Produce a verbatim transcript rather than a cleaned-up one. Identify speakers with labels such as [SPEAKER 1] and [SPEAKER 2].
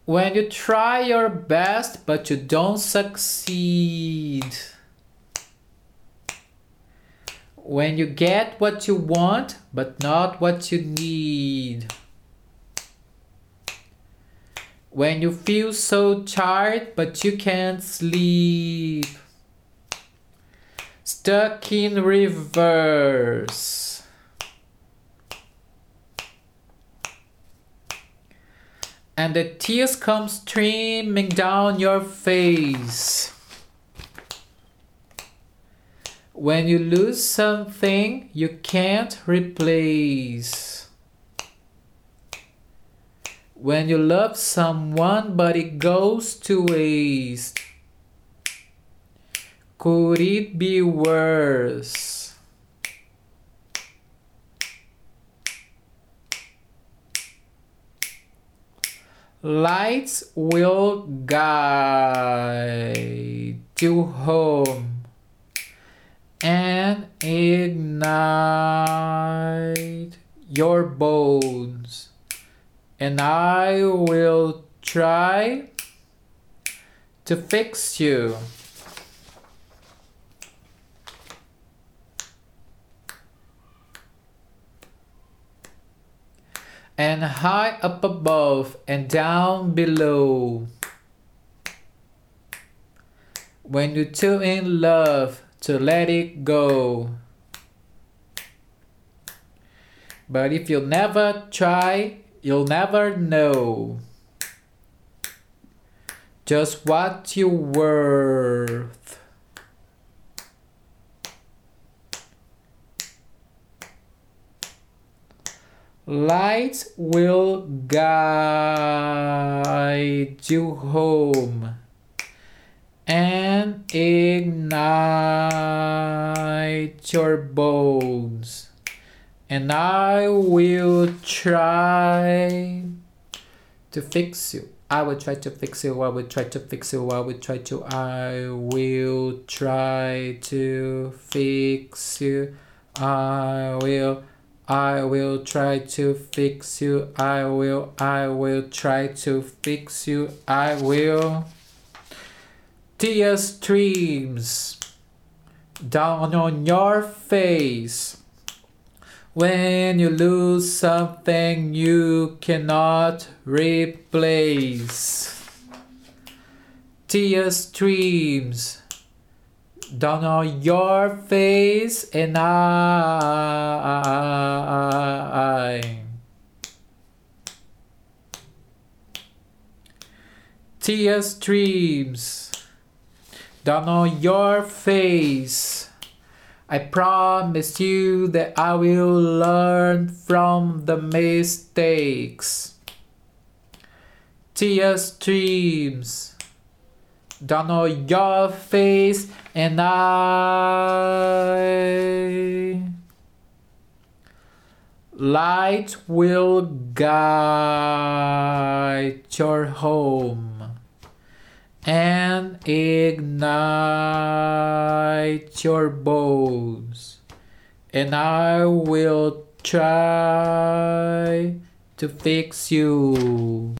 [SPEAKER 1] When you try your best but you don't succeed. When you get what you want but not what you need. When you feel so tired but you can't sleep. Stuck in reverse. And the tears come streaming down your face. When you lose something you can't replace. When you love someone but it goes to waste. Could it be worse? Lights will guide you home and ignite your bones, and I will try to fix you. And high up above and down below. When you're too in love to let it go. But if you'll never try, you'll never know just what you're worth. Lights will guide you home and ignite your bones, and I will try to fix you. I will try to fix you. I will try to fix you. I will try to. I will try to fix you. I will. I will try to fix you. I will, I will try to fix you. I will. Tear streams down on your face when you lose something you cannot replace. Tear streams down on your face, and I tear streams down on your face. I promise you that I will learn from the mistakes. Tear streams down on your face, and I light will guide your home and ignite your bones, and I will try to fix you.